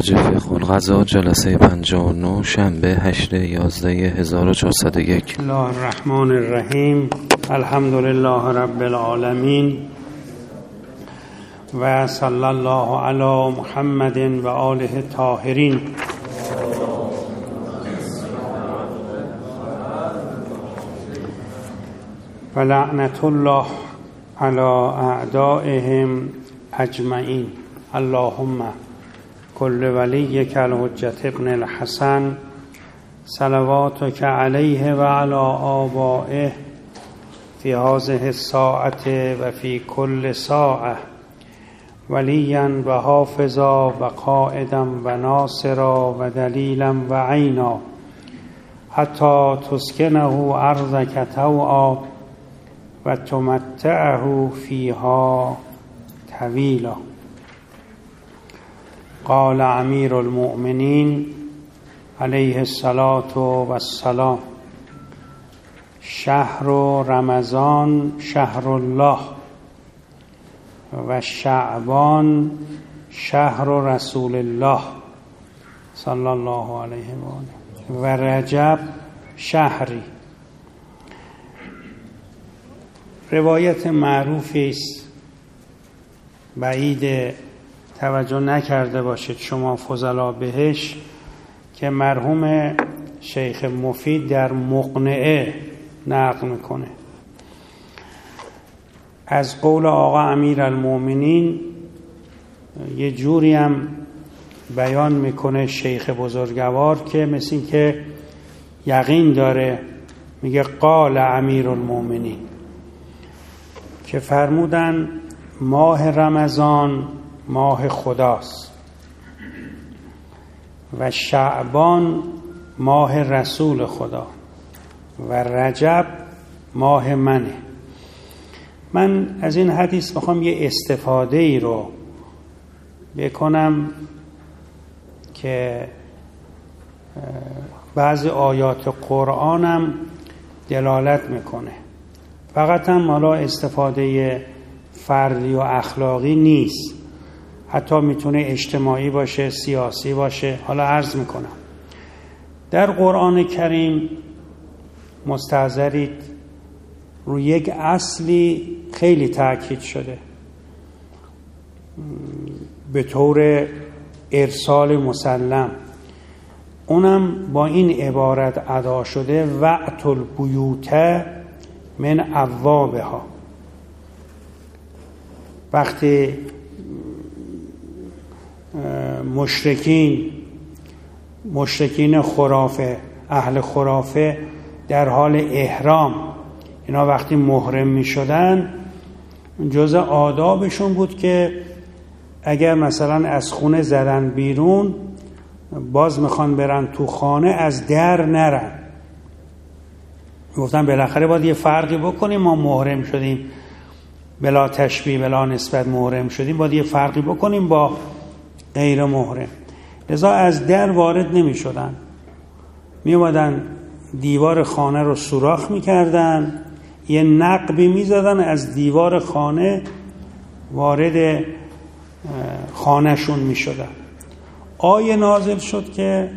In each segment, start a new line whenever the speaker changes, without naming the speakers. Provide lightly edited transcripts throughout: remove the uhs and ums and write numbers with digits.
راجع فقه القضاء جلسه 59 شنبه 8/11/1401.
بسم الله الرحمن الرحیم. الحمد لله رب العالمین و صلی الله علی محمد و آله الطاهرین. و لعنت الله علی اعدائهم اجمعین. اللهم کل ولیک الحجة ابن الحسن صلواتک علیه و علی آبائه فی هذه الساعة و فی کل ساعة ولیا و حافظا و قائدا و ناصرا و دلیلا و عینا حتی تسکنه ارضک طوعا و تمتعه فیها طویلا. قال امیر المؤمنین علیه الصلاة و السلام: شهر رمضان شهر الله و شعبان شهر رسول الله صلی الله علیه و آله و رجب شهری. روایت معروفی است، بعید توجه نکرده باشید شما فضلا بهش، که مرحوم شیخ مفید در مقنعه نقل میکنه از قول آقا امیر المؤمنین. یه جوری هم بیان میکنه شیخ بزرگوار که مثل این که یقین داره، میگه قال امیر المؤمنین، که فرمودن ماه رمضان ماه خداست و شعبان ماه رسول خدا و رجب ماه منه. من از این حدیث میخوام یه استفاده ای رو بکنم که بعضی آیات قرآنم دلالت میکنه. فقط هم حالا استفاده فردی و اخلاقی نیست، حتی میتونه اجتماعی باشه، سیاسی باشه. حالا عرض میکنم در قرآن کریم مستحضرید روی یک اصلی خیلی تاکید شده به طور ارسال مسلم، اونم با این عبارت ادا شده: وأتوا البیوت من ابوابها. وقتی مشرکین خرافه، اهل خرافه در حال احرام، اینا وقتی محرم می شدن جزء آدابشون بود که اگر مثلا از خونه زدن بیرون، باز میخوان برن تو خانه، از در نرن. گفتن بالاخره باید یه فرقی بکنیم، ما محرم شدیم بلا تشبیه بلا نسبت محرم شدیم، باید یه فرقی بکنیم با غیر محرم. لذا از در وارد نمی شدن، می اومدن دیوار خانه رو سوراخ می کردن، یه نقبی می زدن، از دیوار خانه وارد خانه شون می شدن. آیه نازل شد که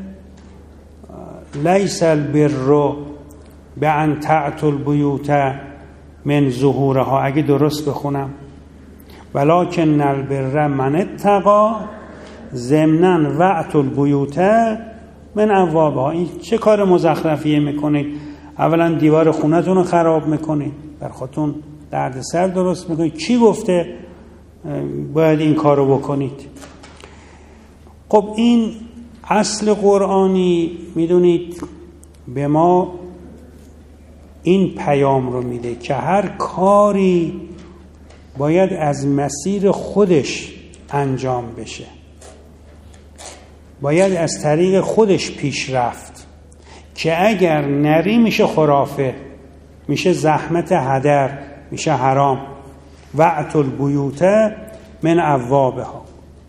لیس البر بأن تأتوا البیوت من ظهورها. اگه درست بخونم: ولکن البر من اتقی ضمنا وأتوا البیوت من ابوابها. این چه کار مزخرفیه میکنید؟ اولا دیوار خونتون رو خراب میکنید، بر خودتون دردسر درست میکنید. کی گفته باید این کار رو بکنید؟ خب این اصل قرآنی میدونید به ما این پیام رو میده که هر کاری باید از مسیر خودش انجام بشه، باید از طریق خودش پیش رفت، که اگر نری میشه خرافه، میشه زحمت هدر، میشه حرام. وأتوا البیوت من ابوابها.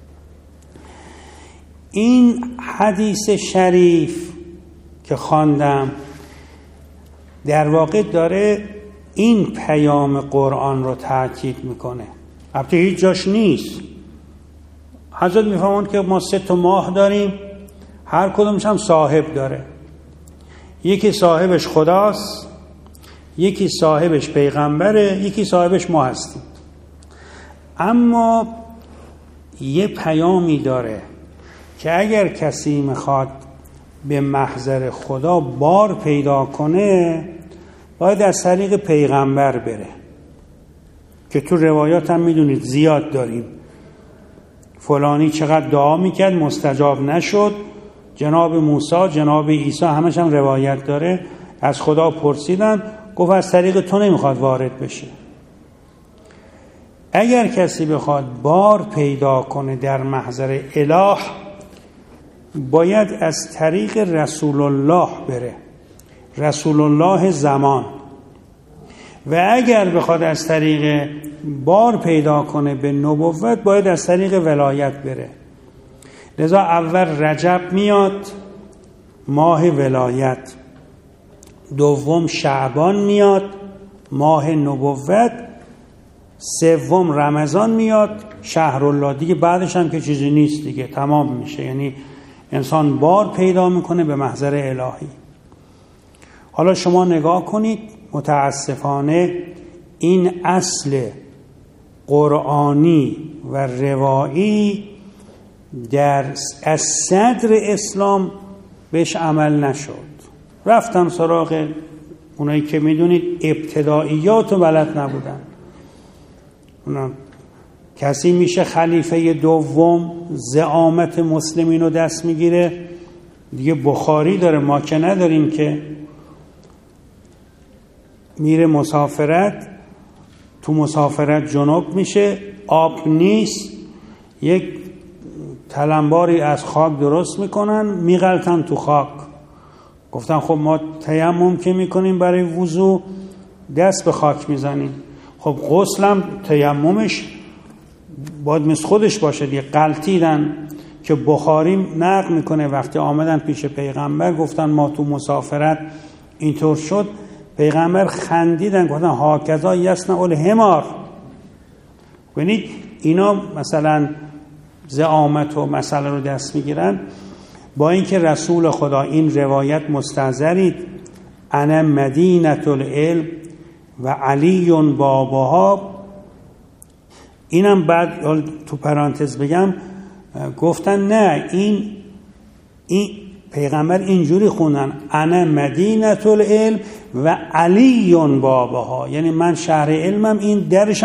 این حدیث شریف که خواندم در واقع داره این پیام قرآن رو تاکید میکنه. البته هیچ جاش نیست، حضرت میفهمند که ما 3 ماه داریم، هر کدومش هم صاحب داره. یکی صاحبش خداست، یکی صاحبش پیغمبره، یکی صاحبش ما هستیم. اما یه پیامی داره که اگر کسی میخواد به محضر خدا بار پیدا کنه باید از طریق پیغمبر بره، که تو روایات هم میدونید زیاد داریم. فلانی چقدر دعا میکرد مستجاب نشد، جناب موسی، جناب عیسی، همش هم روایت داره، از خدا پرسیدن گفت از طریق تو نمیخواد وارد بشه. اگر کسی بخواد بار پیدا کنه در محضر اله باید از طریق رسول الله بره، رسول الله زمان. و اگر بخواد از طریق بار پیدا کنه به نبوت باید از طریق ولایت بره. لذا اول رجب میاد، ماه ولایت. دوم شعبان میاد، ماه نبوت. سوم رمضان میاد، شهر الله. دیگه بعدش هم که چیزی نیست دیگه، تمام میشه. یعنی انسان بار پیدا میکنه به محضر الهی. حالا شما نگاه کنید، متاسفانه این اصل قرآنی و روایی از صدر اسلام بهش عمل نشد. رفتم سراغ اونایی که میدونید ابتداییات و بلد نبودن. کسی میشه خلیفه دوم، زعامت مسلمین رو دست میگیره. دیگه بخاری داره، ما که نداریم. که میره مسافرت، تو مسافرت جنوب میشه، آب نیست، یک تلمباری از خاک درست میکنن، میغلطن تو خاک. گفتن خب ما تیمم که میکنیم برای وضو دست به خاک میزنیم، خب غسلم تیممش باید مثل خودش باشه دیگه. غلطیدن که بخاری نقل میکنه وقتی آمدن پیش پیغمبر گفتن ما تو مسافرت اینطور شد. پیغمبر خندیدن گفتن هاکذا یصنع الحمار. ببینید اینا مثلا زعامت و مسئله رو دست میگیرن، با اینکه رسول خدا این روایت مستحضرید انا مدینة العلم و علی بابها. اینم بعد تو پرانتز بگم گفتن نه، این پیغمبر اینجوری خوندن انا مدینة العلم و علی بابها، یعنی من شهر علمم، این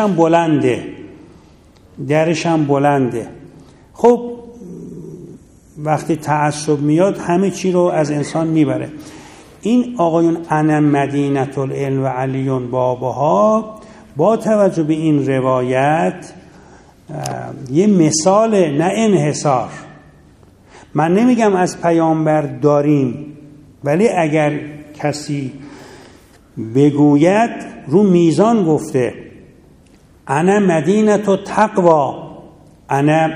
درشم بلنده. خب وقتی تعصب میاد همه چی رو از انسان میبره. این آقایون انا مدینة العلم و علی بابها با توجه به این روایت یه مثال، نه انحصار. من نمیگم از پیامبر داریم، ولی اگر کسی بگوید رو میزان گفته انا مدینة التقوی، انا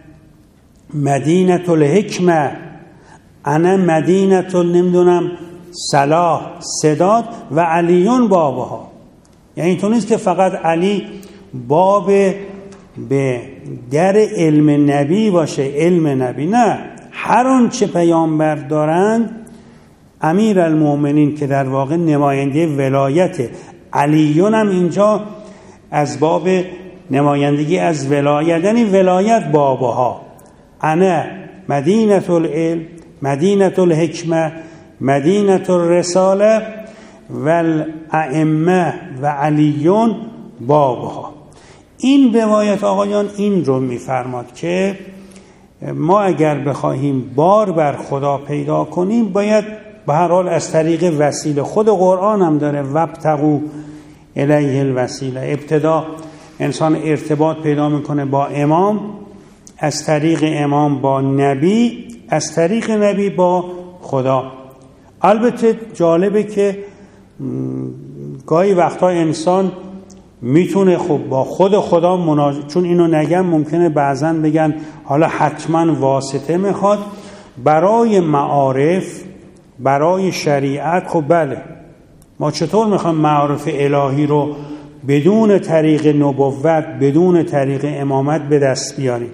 مدینة الحکمه، انا مدینة نمیدونم صلاح سداد و علیون بابها. یعنی اینطور نیست که فقط علی باب به در علم نبی باشه، علم نبی نه، هر آن چه پیامبر دارند. امیر المؤمنین که در واقع نماینده ولایت، علیون هم اینجا از باب نمایندگی از ولایت، یعنی ولایت بابها. انا مدینة العلم، مدینة الحکمه، مدینة الرساله و الائمه و علیون بابها. این روایت آقایان این رو میفرماد که ما اگر بخواهیم بار بر خدا پیدا کنیم باید به هر حال از طریق وسیله. خود قرآن هم داره وابتغوا الیه الوسیله. ابتدا انسان ارتباط پیدا میکنه با امام، از طریق امام با نبی، از طریق نبی با خدا. البته جالبه که گاهی وقتا انسان میتونه خب با خود خدا چون اینو نگم ممکنه بعضن بگن حالا حتما واسطه میخواد برای معارف، برای شریعت. خب بله، ما چطور میخوایم معارف الهی رو بدون طریق نبوت، بدون طریق امامت به دست بیاریم؟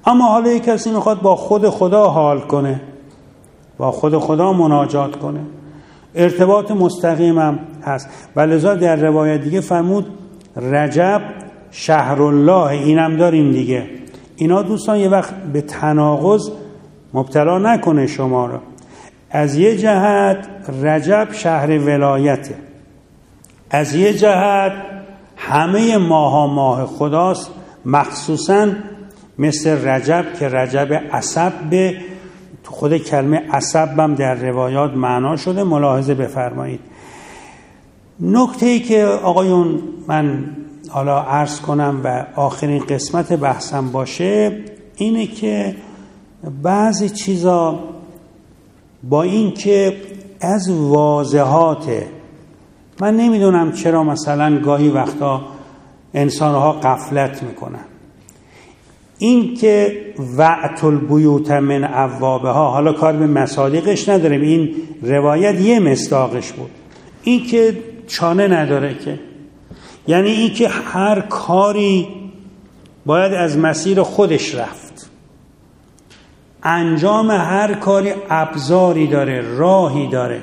اما حالا یک کسی میخواد با خود خدا حال کنه، با خود خدا مناجات کنه، ارتباط مستقیم هم هست. ولذا در روایت دیگه فرمود رجب شهر الله، اینم داریم دیگه. اینا دوستان یه وقت به تناقض مبتلا نکنه شما را. از یه جهت رجب شهر ولایته، از یه جهت همه ماه خداست، مخصوصاً مثل رجب که رجب عصب، به خود کلمه عصب هم در روایات معنا شده، ملاحظه بفرمایید. نکته‌ای که آقایون من حالا عرض کنم و آخرین قسمت بحثم باشه اینه که بعضی چیزا با این که از واضحاته، من نمیدونم چرا مثلا گاهی وقتا انسانها غفلت میکنن. این که وعت البیوت من ابوابها، حالا کار به مصادیقش نداریم، این روایت یه مصداقش بود، این که چانه نداره که، یعنی این که هر کاری باید از مسیر خودش رفت، انجام هر کاری ابزاری داره، راهی داره،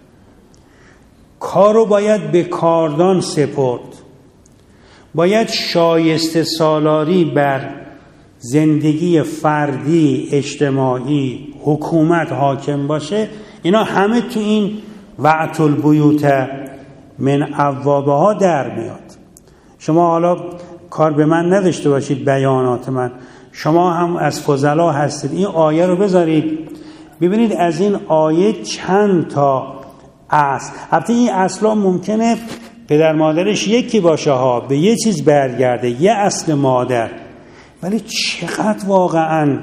کارو باید به کاردان سپرد، باید شایسته سالاری بر زندگی فردی، اجتماعی، حکومت حاکم باشه. اینا همه تو این وعت البیوت من ابوابها در میاد. شما حالا کار به من نداشته باشید بیانات من، شما هم از فضلا هستید، این آیه رو بذارید ببینید از این آیه چند تا اصل، البته این اصلا ممکنه پدر مادرش یکی باشه ها، به یه چیز برگرده، یه اصل مادر، ولی چقدر واقعا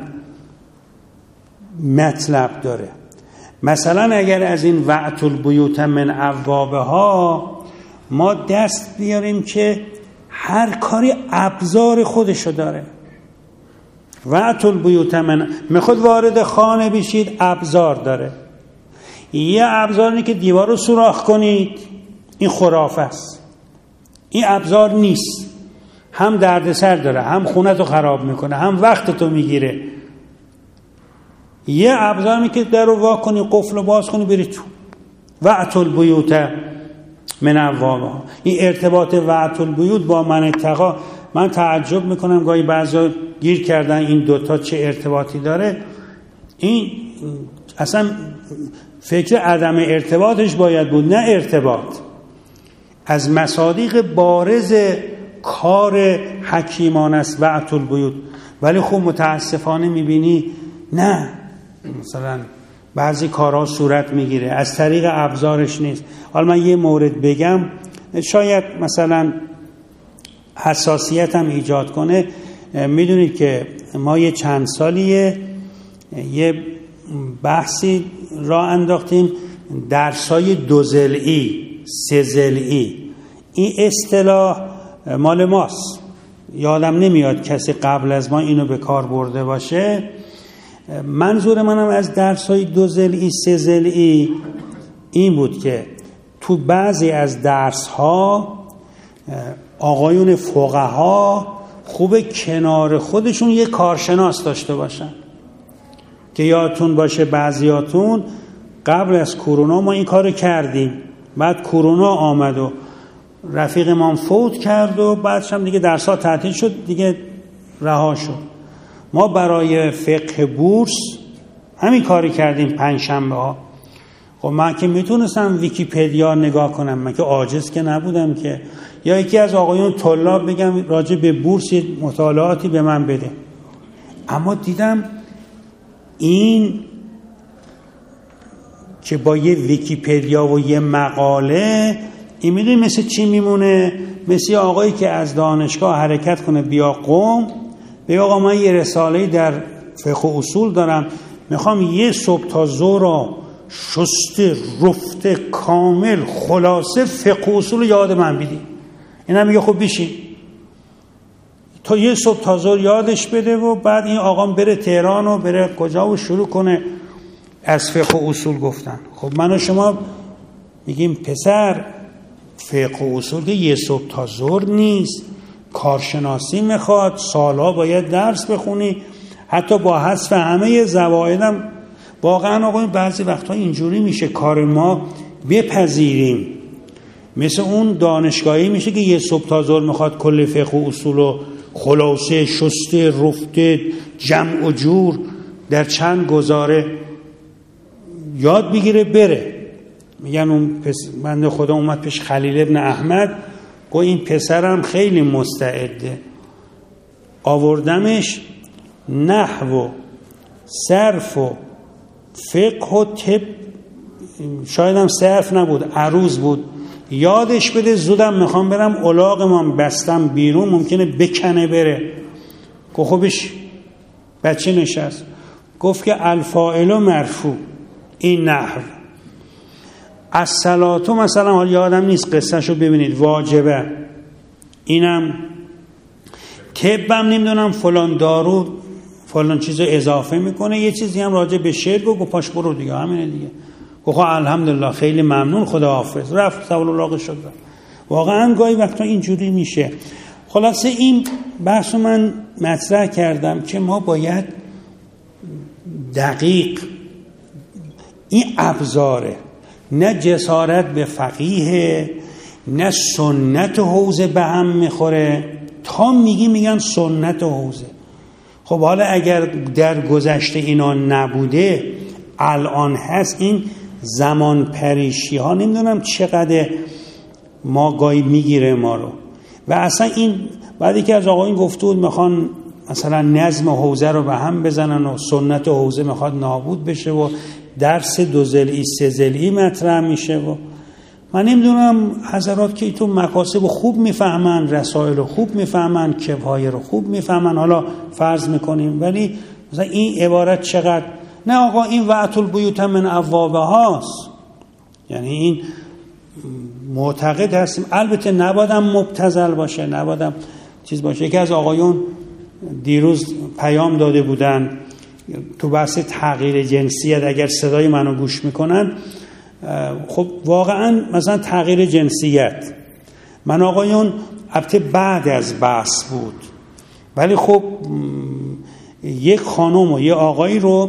مطلب داره. مثلا اگر از این وعت البیوت من ابوابها ما دست بیاریم که هر کاری ابزار خودشو داره. وعت البیوت من میخواد وارد خانه بشید، ابزار داره. یه ابزار اینه که دیوار رو سوراخ کنید، این خرافه است، این ابزار نیست، هم دردسر داره، هم خونه تو خراب میکنه، هم وقت تو میگیره. یه ابزار اینه که در رو وا کنی، قفل رو باز کنی، بری تو. وعت البیوت من ابوابها، این ارتباط وعت البیوت با من اتقا، من تعجب میکنم گاهی بعضا گیر کردن این دوتا چه ارتباطی داره. این اصلا فکر عدم ارتباطش باید بود، نه ارتباط. از مصادیق بارز کار حکیمان است وعت البیوت، ولی خب متاسفانه میبینی نه، مثلا بعضی کارها صورت میگیره از طریق ابزارش نیست. حالا من یه مورد بگم شاید مثلا حساسیت هم ایجاد کنه. میدونید که ما یه چند سالیه یه بحثی راه انداختیم، درسای 2 ضلعی 3 ضلعی. این اصطلاح مال ماست، یادم نمیاد کسی قبل از ما اینو به کار برده باشه. منظور منم از درسای 2 ضلعی 3 ضلعی این بود که تو بعضی از درس‌ها آقایون فقها خوبه کنار خودشون یه کارشناس داشته باشن. که یادتون باشه بعضیاتون قبل از کرونا ما این کارو کردیم، بعد کرونا آمد و رفیق ما فوت کرد و بعدش هم دیگه درس‌ها تعطیل شد، دیگه رها شد. ما برای فقه بورس همین کاری کردیم پنجشنبه ها. خب من که میتونستم ویکی‌پدیا نگاه کنم، من که عاجز که نبودم که، یا یکی از آقایون طلاب بگم راجع به بورس مطالعاتی به من بده. اما دیدم این که با یه ویکی‌پدیا و یه مقاله این میدونی مثل چی میمونه؟ مثل آقایی که از دانشگاه حرکت کنه بیا قم، بگه آقا من یه رساله‌ای در فقه و اصول دارم، میخوام یه صبح تا ظهر شسته رفته کامل خلاصه فقه و اصول یاد من بدی. اینا میگه خب بشین تا یه صبح تا ظهر یادش بده و بعد این آقا بره تهران و بره کجا و شروع کنه از فقه و اصول گفتن. خب من و شما میگیم پسر فقه و اصول که یه صبح تا ظهر نیست، کارشناسی میخواد، سالها باید درس بخونی. حتی با حذف همه زوایدم واقعا آقا بعضی وقتا اینجوری میشه کار ما بپذیریم، مثل اون دانشگاهی میشه که یه صبح تا ظهر میخواد کل فقه و اصول و خلاصه شسته رفته جمع و جور در چند گزاره یاد بگیره بره. میگن اون بنده خدا اومد پیش خلیل ابن احمد، گو این پسرم خیلی مستعده، آوردمش نحو و صرف و فقه و طب، شاید هم صرف نبود عروض بود، یادش بده، زودم میخوام برم الاغمان بستم بیرون ممکنه بکنه بره. گفت خبش بچه نشست گفت که الفاعل مرفوع این نحو، الصلاتو مثلا حال یادم نیست قصهشو ببینید واجبه، اینم طبم نمیدونم فلان دارو فلان چیزو اضافه میکنه، یه چیزی هم راجع به شعر گفت پاش برو دیگه همینه دیگه. گفت الحمدلله خیلی ممنون خدا حافظ، رفت سوال الاغ شد. واقعا گاهی وقتا اینجوری میشه. خلاصه این بحثو من مطرح کردم که ما باید دقیق این ابزاره، نه جسارت به فقیه نه سنت حوزه به هم میخوره، تا میگن سنت حوزه. خب حالا اگر در گذشته اینا نبوده الان هست، این زمان پریشی ها نمیدونم چقدر ما گاهی میگیره ما رو. و اصلا این بعدی که از آقایون گفته بود میخوان مثلا نظم حوزه رو به هم بزنن و سنت حوزه میخواد نابود بشه و درس 2 ضلعی 3 ضلعی مطرح میشه و من نمیدونم حضرات که تو مکاسب خوب میفهمن، رسائل خوب میفهمن، کفایه رو خوب میفهمن، حالا فرض میکنیم، ولی مثلا این عبارت چقدر نه آقا این وعت البیوت من ابوابهاست، یعنی این معتقد هستیم. البته نبادم مبتذل باشه، نبادم چیز باشه. یکی از آقایون دیروز پیام داده بودن تو بحث تغییر جنسیت، اگر صدای منو گوش میکنن، خب واقعا مثلا تغییر جنسیت من آقایون البته بعد از بحث بود، ولی خب یک خانم و یک آقایی رو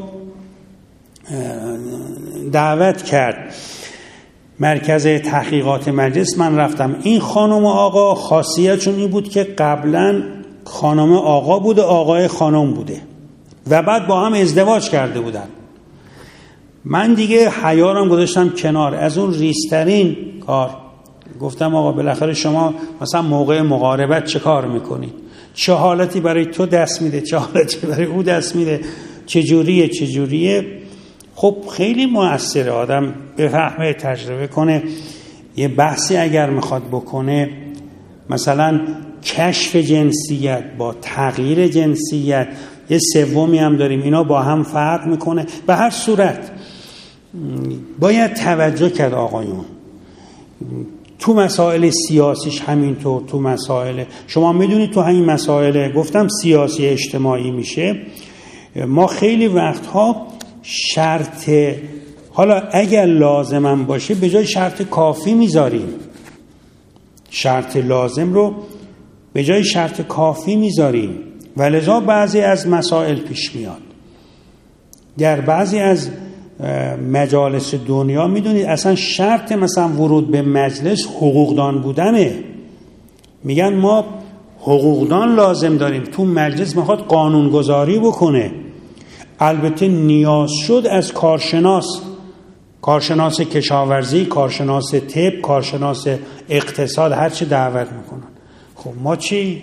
دعوت کرد مرکز تحقیقات مجلس، من رفتم. این خانم و آقا خاصیتشون این بود که قبلا خانم آقا بوده آقای خانم بوده و بعد با هم ازدواج کرده بودن. من دیگه حیارم گذاشتم کنار، از اون ریسترین کار گفتم آقا بالاخره شما مثلا موقع مقاربت چه کار میکنید، چه حالتی برای تو دست میده، چه حالتی برای او دست میده، چجوریه. خب خیلی مؤثره آدم بفهمه، تجربه کنه. یه بحثی اگر میخواد بکنه، مثلا کشف جنسیت با تغییر جنسیت، یه سومی هم داریم، اینا با هم فرق میکنه. به هر صورت باید توجه کرد آقایون، تو مسائل سیاسیش همینطور، تو مسائل شما میدونید تو همین مسائل گفتم سیاسی اجتماعی میشه، ما خیلی وقتها شرط، حالا اگر لازمم باشه به جای شرط کافی میذاریم، شرط لازم رو به جای شرط کافی میذاریم و لذا بعضی از مسائل پیش میاد. در بعضی از مجالس دنیا میدونید اصلا شرط مثلا ورود به مجلس حقوقدان بودنه، میگن ما حقوقدان لازم داریم، تو مجلس میخواد قانونگذاری بکنه. البته نیاز شد از کارشناس کشاورزی، کارشناس طب، کارشناس اقتصاد، هر چی دعوت میکنن. خب ما چی؟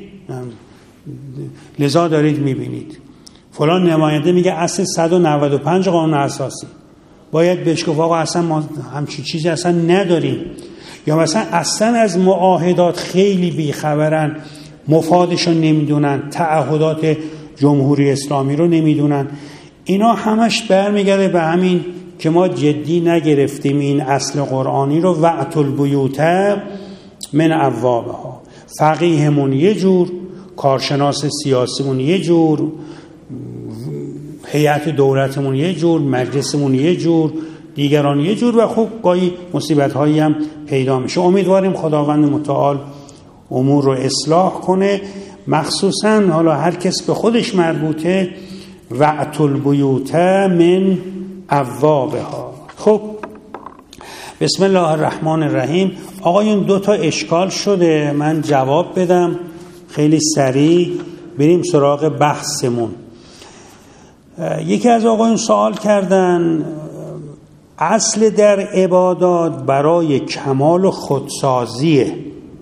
لذا دارید میبینید فلان نماینده میگه اصل 195 قانون اساسی، باید بهش گفت آقا اصلا ما همچین چیزی اصلا نداریم، یا مثلا اصلا از معاهدات خیلی بیخبرن، مفادشو نمیدونن، تعهدات جمهوری اسلامی رو نمیدونن. اینا همش برمیگرده به همین که ما جدی نگرفتیم این اصل قرآنی رو، وعت البیوت من ابوابها. فقیهمون یه جور، کارشناس سیاسیمون یه جور، هیئت دولتمون یه جور، مجلسمون یه جور، دیگران یه جور، و خب گاهی مصیبت هایی هم پیدا میشه. امیدواریم خداوند متعال امور رو اصلاح کنه، مخصوصا حالا هر کس به خودش مربوطه وَأْتُوا الْبُیُوتَ من ابوابها. خب بسم الله الرحمن الرحیم. آقایون 2 تا اشکال شده، من جواب بدم خیلی سریع بریم سراغ بحثمون. یکی از آقایون سوال کردن اصل در عبادات برای کمال و خودسازیه.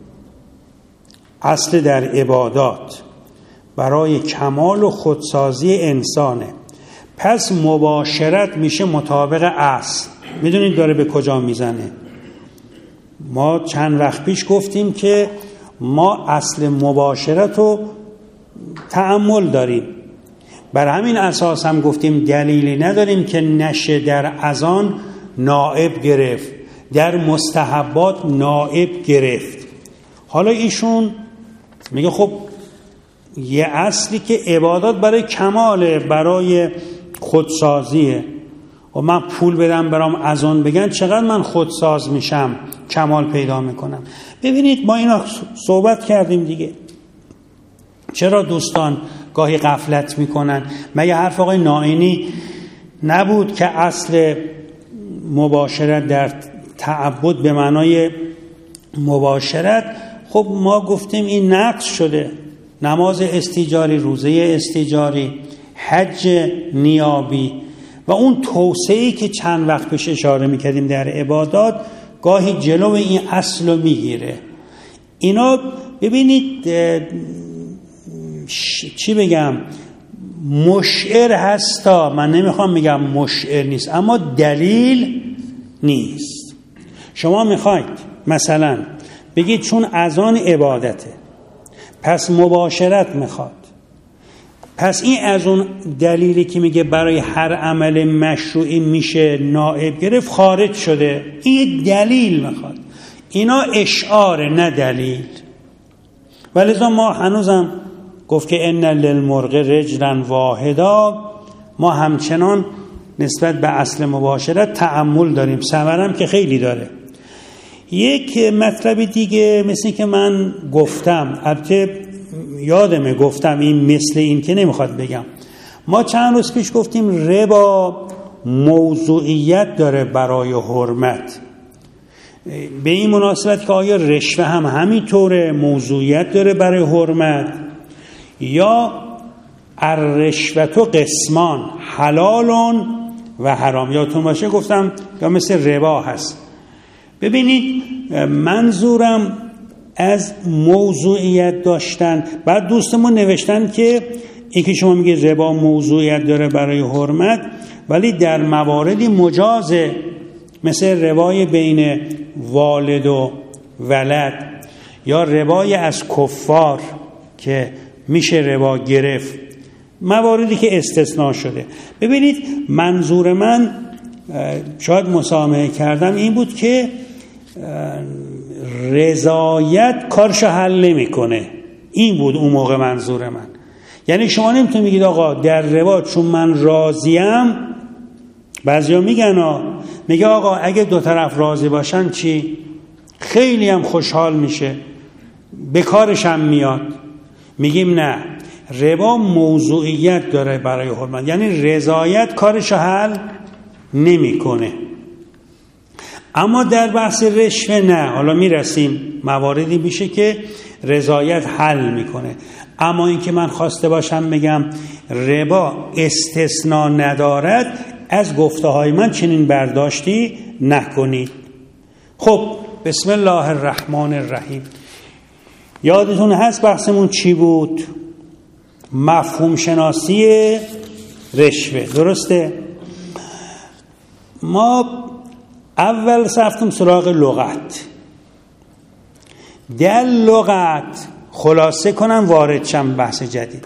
اصل در عبادات برای کمال و خودسازی انسانه، پس مباشرت میشه مطابق اصل. میدونید داره به کجا میزنه؟ ما چند وقت پیش گفتیم که ما اصل مباشرت رو تأمل داریم، بر همین اساس هم گفتیم دلیلی نداریم که نشه در اذان نائب گرفت، در مستحبات نائب گرفت. حالا ایشون میگه خب یه اصلی که عبادات برای کماله، برای خودسازیه، و من پول بدم برام اذان بگن چقدر من خودساز میشم، کمال پیدا میکنم. ببینید ما اینا صحبت کردیم دیگه. چرا دوستان گاهی غفلت میکنن؟ مگه حرف آقای نائینی نبود که اصل مباشرت در تعبد به معنای مباشرت؟ خب ما گفتیم این نقض شده. نماز استیجاری، روزه استیجاری، حج نیابی و اون توسعه‌ای که چند وقت پیش اشاره میکردیم در عبادات گاهی جلو این اصل رو میگیره. اینا ببینید چی بگم، مشعر هستا، من نمیخوام بگم مشعر نیست، اما دلیل نیست. شما میخواید مثلا بگید چون اذان عبادته پس مباشرت میخواد، پس این از اون دلیلی که میگه برای هر عمل مشروعی میشه نائب گرفت خارج شده. این دلیل میخواد. اینا اشعار نه دلیل. ولذا ما هنوزم گفت که ان للمرغ رجلا واحدا، ما همچنان نسبت به اصل مباشرت تأمل داریم، ثمرم که خیلی داره. یک مطلب دیگه مثل که من گفتم، البته یادمه گفتم، این مثل این که نمیخواد بگم، ما چند روز پیش گفتیم ربا موضوعیت داره برای حرمت. به این مناسبت که آیا رشوه هم همینطوره موضوعیت داره برای حرمت، یا الرشوه قسمان حلال و حرام. یادتون باشه گفتم یا مثل ربا هست. ببینید منظورم از موضوعیت داشتن. بعد دوستمون نوشتن که این که شما میگید ربا موضوعیت داره برای حرمت ولی در مواردی مجازه، مثل روای بین والد و ولد یا روای از کفار که میشه ربا گرفت، مواردی که استثناء شده. ببینید منظور من، شاید مسامحه کردم، این بود که رضایت کارشو حل نمیکنه. این بود اون موقع منظور من. یعنی شما نمیتونید بگید آقا در ربا چون من راضیم، بعضیا میگن میگه آقا اگه دو طرف راضی باشن چی؟ خیلی هم خوشحال میشه، به کارش هم میاد. میگیم نه، ربا موضوعیت داره برای حرمت، یعنی رضایت کارشو حل نمیکنه. اما در بحث رشوه نه. حالا میرسیم مواردی میشه که رضایت حل میکنه. اما این که من خواسته باشم بگم ربا استثناء ندارد، از گفته های من چنین برداشتی نکنید. خب بسم الله الرحمن الرحیم. یادتون هست بحثمون چی بود؟ مفهوم شناسی رشوه، درسته؟ ما اول رفتیم سراغ لغت. در لغت خلاصه کنم وارد شم بحث جدید.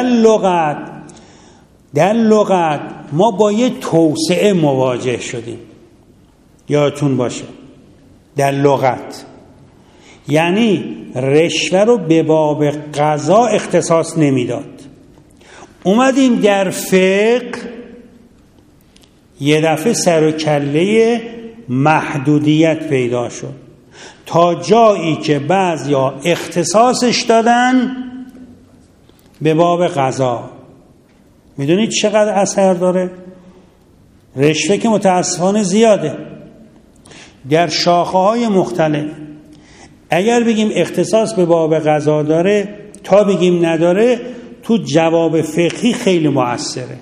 در لغت ما با یه توسعه مواجه شدیم، یادتون باشه. در لغت یعنی رشوه رو به باب قضا اختصاص نمیداد. اومدیم در فقه یه دفعه سر و کله محدودیت پیدا شد، تا جایی که بعضیا اختصاصش دادن به باب قضا. میدونید چقدر اثر داره؟ رشوه که متاسفانه زیاده در شاخه‌های مختلف. اگر بگیم اختصاص به باب قضا داره تا بگیم نداره، تو جواب فقهی خیلی مؤثره.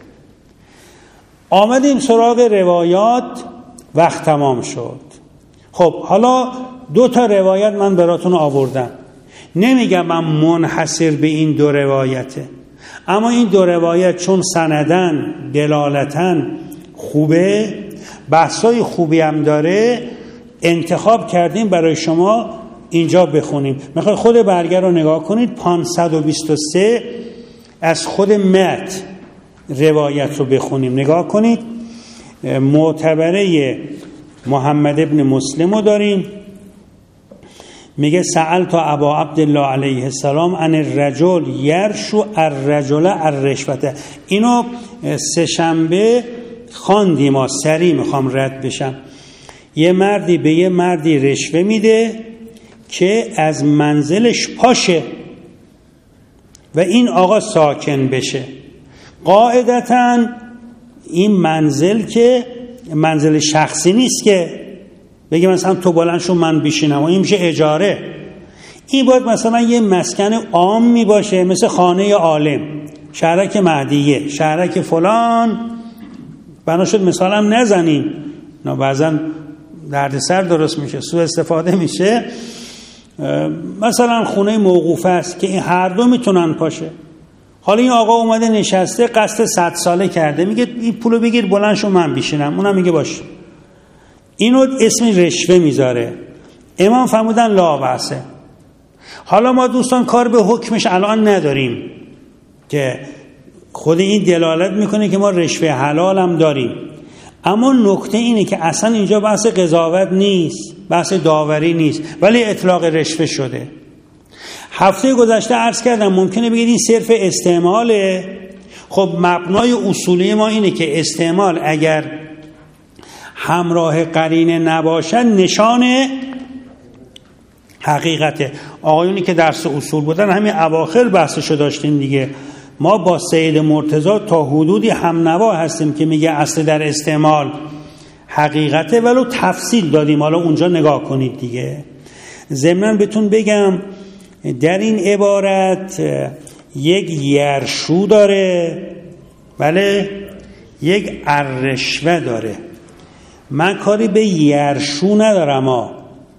آمدیم سراغ روایات، وقت تمام شد. خب حالا 2 روایت من براتون آوردم. نمیگم من منحصر به این 2 روایته، اما این 2 روایت چون سندن دلالتن خوبه، بحثای خوبی هم داره، انتخاب کردیم برای شما اینجا بخونیم. میخوای خود برگه رو نگاه کنید، 523 از خود متن روایت رو بخونیم. نگاه کنید، معتبره محمد ابن مسلم رو داریم. میگه سألت ابا عبدالله علیه السلام عن الرجل یرشو الرجل الرشوته. اینو 3 شنبه خواندیم، سریع میخوام رد بشم. یه مردی به یه مردی رشوه میده که از منزلش پاشه و این آقا ساکن بشه. قاعدتاً این منزل که منزل شخصی نیست که بگه مثلا تو بلند شو من بشینم، و این میشه اجاره. این باید مثلا یه مسکن عامی باشه، مثل خانه عالم، شهرک مهدیه، شهرک فلان. بنا شد مثالم نزنیم، نه بعضا دردسر درست میشه، سوء استفاده میشه. مثلا خونه موقوفه است که این هر دو میتونن پاشه. حالا این آقا اومده نشسته، قصد 100 ساله کرده، میگه این پولو بگیر بلند شو من بشینم، اونم میگه باشه. اینو اسم رشوه میذاره. امام فرمودن لا بأسه. حالا ما دوستان کار به حکمش الان نداریم که خود این دلالت میکنه که ما رشوه حلال هم داریم، اما نکته اینه که اصلا اینجا بحث قضاوت نیست، بحث داوری نیست، ولی اطلاق رشوه شده. هفته گذشته عرض کردم ممکنه بگید این صرف استعماله. خب مبنای اصولی ما اینه که استعمال اگر همراه قرینه نباشد نشان حقیقته. آقایونی که درس اصول بودن همین اواخر بحثشو داشتیم دیگه. ما با سید مرتضی تا حدودی هم نوا هستیم که میگه اصل در استعمال حقیقته، ولو تفصیل دادیم، حالا اونجا نگاه کنید دیگه. ضمناً بهتون بگم در این عبارت یک یرشو داره، بله، یک الرشوه داره. من کاری به یرشو ندارم،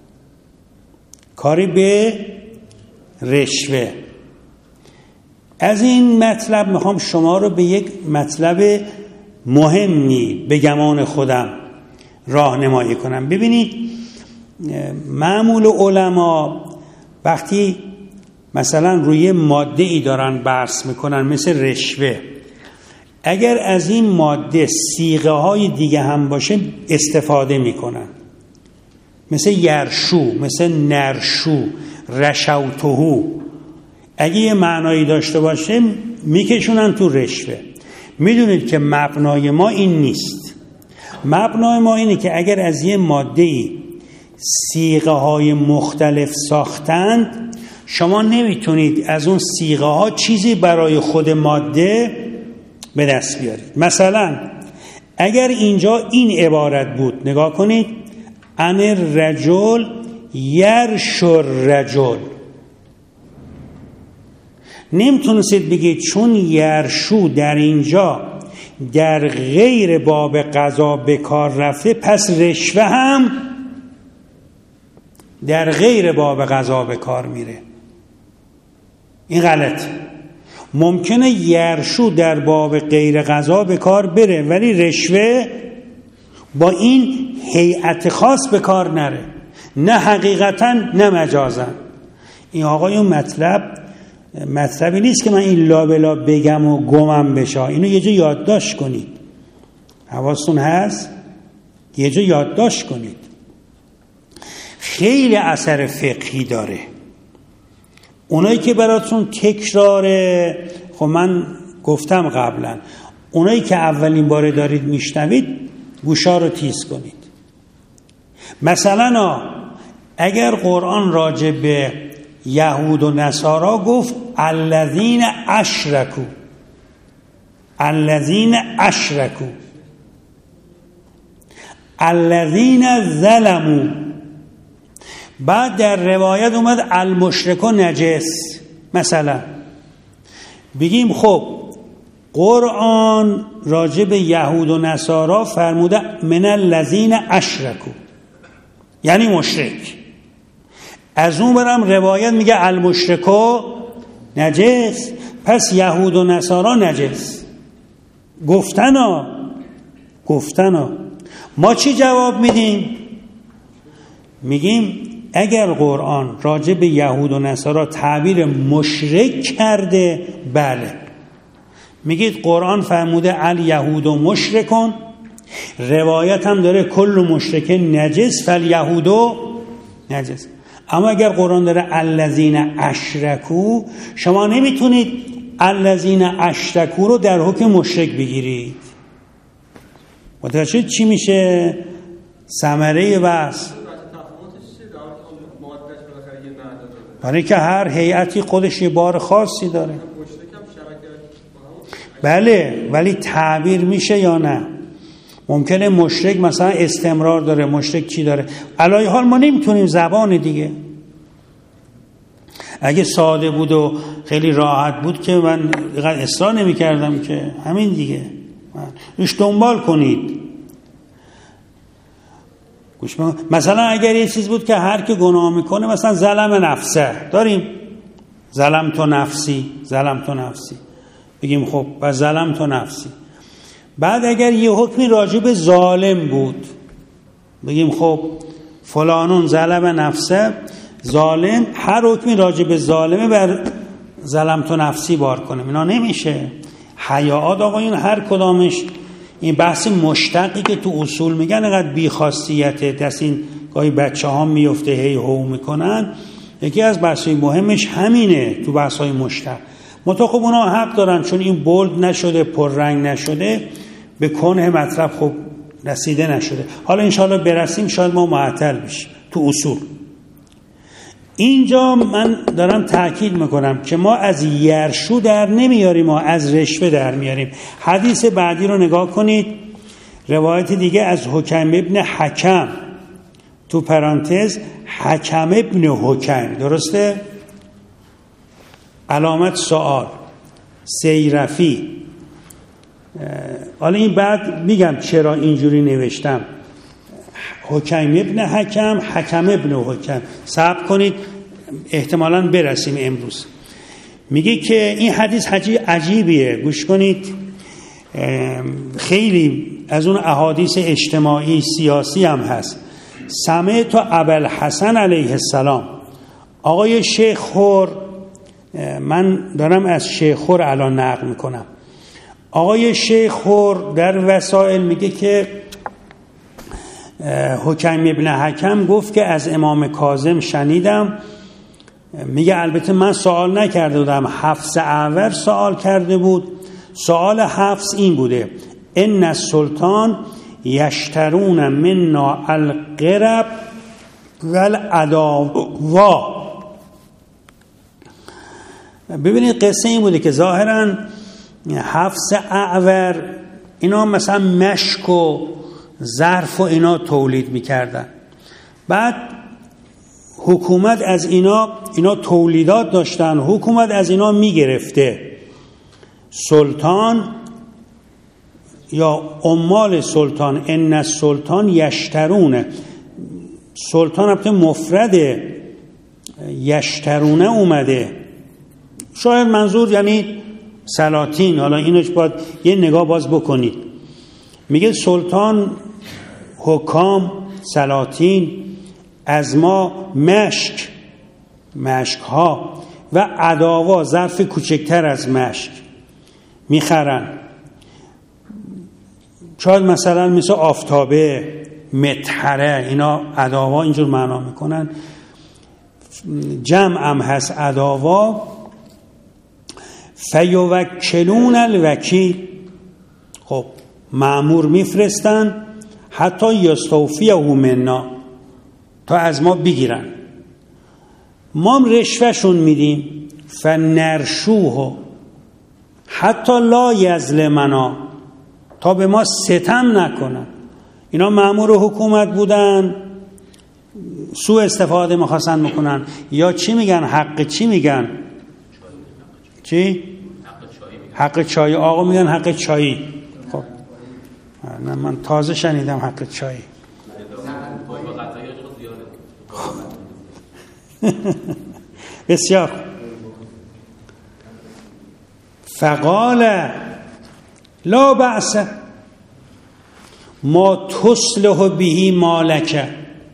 کاری به رشوه. از این مطلب میخوام شما رو به یک مطلب مهمی به گمان خودم راهنمایی کنم. ببینید معمول علما وقتی مثلا روی ماده ای دارن بحث میکنن مثل رشوه، اگر از این ماده صیغه های دیگه هم باشه استفاده میکنن، مثل یرشو، مثل نرشو، رشوتهو. اگه یه معنایی داشته باشه میکشونن تو رشوه. میدونید که مبنای ما این نیست. مبنای ما اینه که اگر از یه ماده‌ای صیغه های مختلف ساختند، شما نمیتونید از اون صیغه ها چیزی برای خود ماده به دست بیارید. مثلا اگر اینجا این عبارت بود، نگاه کنید، ان الرجل یرشو الرجل، نمیتونستید بگید چون یرشو در اینجا در غیر باب قضا به کار رفته پس رشوه هم در غیر باب قضا به کار میره. این غلط. ممکنه یرشو در باب غیر قضا به کار بره ولی رشوه با این هیئت خاص به کار نره، نه حقیقتا نه مجازا. این آقایون مطلبی نیست که من این لابلا بگم و گمم بشه. اینو یه جا یادداشت کنید، حواستون هست؟ یه جا یادداشت کنید. خیلی اثر فقهی داره. اونایی که براتون تکراره، خب من گفتم قبلا، اونایی که اولین باره دارید میشنوید گوشا رو تیز کنید. مثلا اگر قرآن راجع به یهود و نصارا گفت الذین اشرکوا، الذین اشرکوا، الذین ظلموا. بعد در روایت اومد المشرکو نجس. مثلا بگیم خب قرآن راجع به یهود و نصارا فرموده من الذین اشرکوا، یعنی مشرک. از اون برم روایت میگه المشرکو نجس، پس یهود و نصارا نجس. گفتنا ما چی جواب میدیم؟ میگیم اگر قرآن راجع به یهود و نصارا تعبیر مشرک کرده، بله، میگید قرآن فرموده الیهود و مشرکون، روایت هم داره کل مشرک نجس فالیهود نجس. اما اگر قرآن داره الذین اشرکوا، شما نمیتونید الذین اشرکوا رو در حکم مشرک بگیرید. متوجه چی میشه؟ ثمره بحث. برای که هر هیئتی خودش یه بار خاصی داره. بله، ولی تعبیر میشه یا نه؟ ممکنه مشرک مثلا استمرار داره، مشرک چی داره؟ علای حال ما نمیتونیم زبان دیگه. اگه ساده بود و خیلی راحت بود که من اینقدر اصرار نمی کردم که همین دیگه. روش دنبال کنید. مثلا اگر یه چیز بود که هر که گناه میکنه، مثلا ظلم نفسه داریم، ظلم تو نفسی، بگیم خب و ظلم تو نفسی. بعد اگر یه حکمی راجع به ظالم بود، بگیم خب فلانون ظلم نفسه، ظالم هر حکمی راجع به ظالمه بر ظلم تو نفسی بار کنیم. اینا نمیشه. حیاءات آقایون هر کدامش، این بحث مشتقی که تو اصول میگن اینقدر بیخاصیته، دست این گاهی بچه ها میفته هی هو میکنن. یکی از بحثای مهمش همینه تو بحثای مشتق. منتها خب اونا حق دارن، چون این بولد نشده، پررنگ نشده، به کنه مطلب خب رسیده نشده. حالا انشاءالله برسیم شاید ما معطل بشیم تو اصول. اینجا من دارم تأکید میکنم که ما از یرشو در نمیاریم، ما از رشوه در میاریم. حدیث بعدی رو نگاه کنید، روایت دیگه از حکیم ابن حکم، تو پرانتز حکم ابن حکم، درسته؟ علامت سوال سیرفی. حالا این بعد میگم چرا اینجوری نوشتم، حکیم ابن حکم، حکم ابن حکم. صبر کنید احتمالاً برسیم امروز. میگه که این حدیث عجیبیه، گوش کنید. خیلی از اون احادیث اجتماعی سیاسی هم هست. سمعت ابوالحسن علیه السلام، آقای شیخ خور، من دارم از شیخ خور الان نقل میکنم. آقای شیخ خور در وسائل میگه که حکیم ابن حکم گفت که از امام کاظم شنیدم. میگه البته من سوال نکرده بودم، حفص اعور سوال کرده بود. سوال حفص این بوده: ان السلطان یشترون منا القرب والعداوا. ببینید قصه این بوده که ظاهراً حفص اعور اینا مثلا مشک و ظرف و اینا تولید میکردن. بعد حکومت از اینا تولیدات داشتن، حکومت از اینا میگرفته. سلطان یا عمال سلطان، ان السلطان یشترونه، سلطان البته مفرده، یشترونه اومده، شاید منظور یعنی سلاطین. حالا اینوش باید یه نگاه باز بکنید. میگه سلطان، حکام، سلاطین از ما مشک ها و عداوا، ظرف کوچکتر از مشک میخرن. شاید مثلا مثل آفتابه، مطهره، اینا عداوا اینجور معنا میکنن. جمع هم هست عداوا. فیوکلون الوکیل، خب مأمور میفرستن حتی یستوفیه منا، تا از ما بگیرن. ما هم رشوهشون میدیم. فنرشوه، حتی لا یظلمنا، تا به ما ستم نکنن. اینا مأمور حکومت بودن، سوء استفاده می‌خواستن بکنن، یا چی میگن؟ حق چی میگن؟ چی؟ حق چای. آقا میگن حق چایی. خب نه، من تازه شنیدم حق چایی. بسیار. فقال لا بأس ما تصلح به مالک،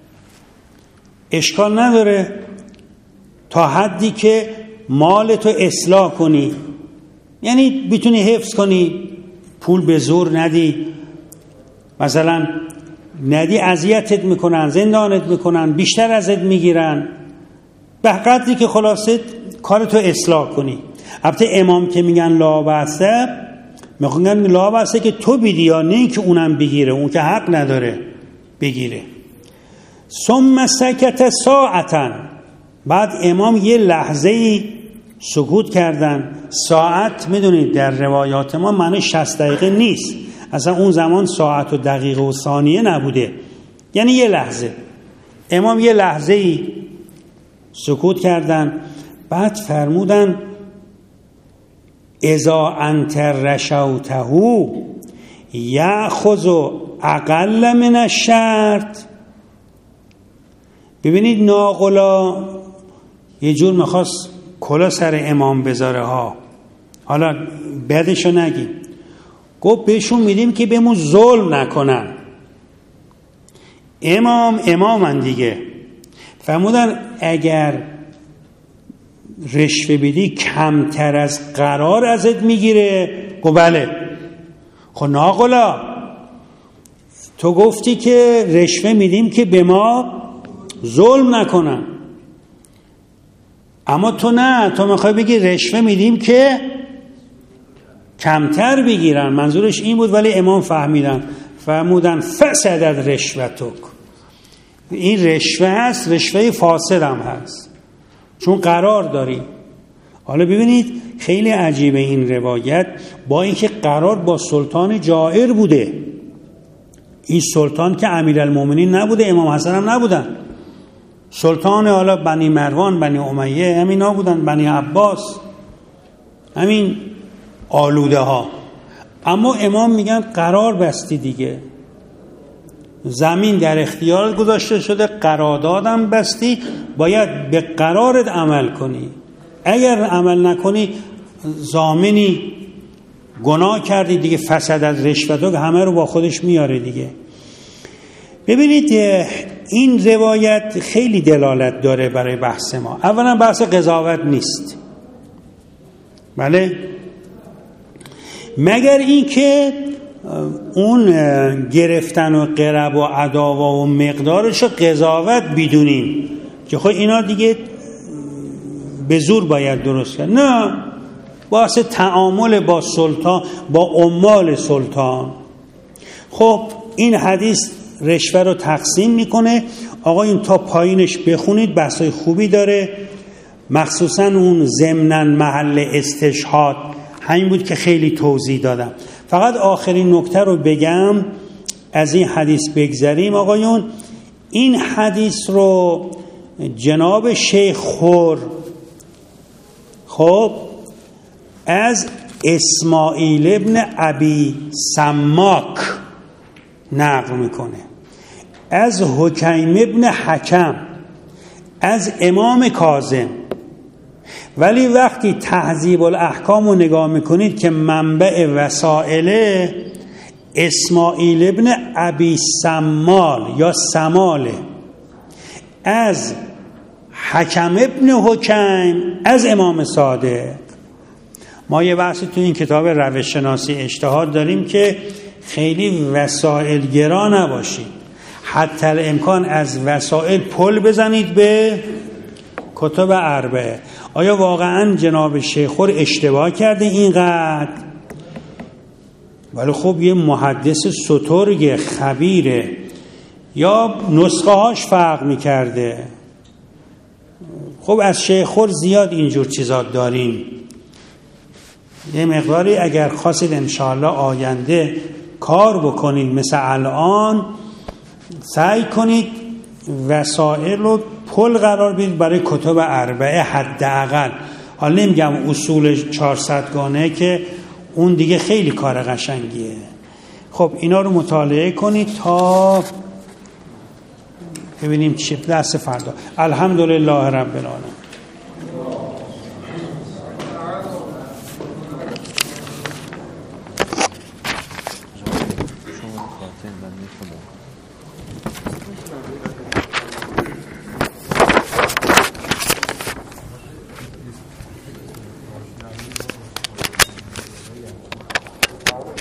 اشکال نداره تا حدی که مال تو اصلاح کنی، یعنی بتونی حفظ کنی، پول به زور ندی، مثلا ندی اذیتت میکنن، زندانت میکنن، بیشتر ازت میگیرن، به قدری که خلاصه کارتو اصلاح کنی. البته امام که میگن لا بأسه، میگن لا بأسه که تو بدی، یا نه که اونم بگیره، اون که حق نداره بگیره. ثم سکت ساعتا، بعد امام یه لحظه‌ای سکوت کردن. ساعت میدونید در روایات ما معنی 60 دقیقه نیست، اصلا اون زمان ساعت و دقیقه و ثانیه نبوده، یعنی یه لحظه. امام یه لحظه‌ای سکوت کردن، بعد فرمودن اذا انت رشوته یأخذ اقل من الشرط. ببینید ناقلا یه جور میخواست کلا سر امام بذاره ها، حالا بعدشو نگیم. گفت بهشون میدیم که بهمون ظلم نکنن، امامن دیگه. فرمودن اگر رشوه بدی کمتر از قرار ازت میگیره؟ گفت بله. خب ناقلا تو گفتی که رشوه میدیم که به ما ظلم نکنن، اما تو نه، تو میخوای بگی رشوه میدیم که کمتر بگیرن. منظورش این بود، ولی امام فهمودن فسدت رشوتک، این رشوه هست، رشوه فاسد هم هست، چون قرار داری. حالا ببینید خیلی عجیبه این روایت، با اینکه قرار با سلطان جائر بوده، این سلطان که امیرالمومنین نبوده، امام حسن هم نبودن، سلطان حالا بنی مروان، بنی امیه، همینا بودن، بنی عباس، همین آلوده ها. اما امام میگن قرار بستی دیگه، زمین در اختیارت گذاشته شده، قراردادم بستی، باید به قرارت عمل کنی. اگر عمل نکنی ضامنی، گناه کردی دیگه، فسد از رشوتک همه رو با خودش میاره دیگه. ببینید این روایت خیلی دلالت داره برای بحث ما. اولا بحث قضاوت نیست، بله، مگر این که اون گرفتن و قرب و عداوا و مقدارش رو قضاوت بدونیم که خب اینا دیگه به زور باید درست کرد. نه، بحث تعامل با سلطان، با عمال سلطان. خب این حدیث رشوه رو تقسیم میکنه. آقا این تا پایینش بخونید، بحثای خوبی داره، مخصوصا اون ضمناً محل استشهاد همین بود که خیلی توضیح دادم. فقط آخرین نکته رو بگم، از این حدیث بگذریم آقایون. این حدیث رو جناب شیخ خور خب از اسماعیل ابن ابی سماک نقل میکنه، از حکیم ابن حکم، از امام کاظم. ولی وقتی تهذیب الاحکام رو نگاه میکنید که منبع وسائل اسماعیل ابن ابی سمال یا سماله، از حکم ابن حکیم، از امام صادق. ما یه بحثی تو این کتاب روش شناسی اجتهاد داریم که خیلی وسائل گرا نباشید، حتی الامکان از وسائل پل بزنید به کتب اربعه. آیا واقعا جناب شیخور اشتباه کرده اینقدر؟ ولی خب یه محدث سترگ خبیره، یا نسخه هاش فرق میکرده. خب از شیخور زیاد اینجور چیزات داریم. یه مقداری اگر خواستید انشاءالله آینده کار بکنید مثل الان، سعی کنید وسایل رو پل قرار بدید برای کتب اربعه حداقل. حالا نمیگم اصول 400 گانه که اون دیگه خیلی کار قشنگیه. خب اینا رو مطالعه کنید تا ببینیم چی دست فردا. الحمدلله رب العالمین.
شما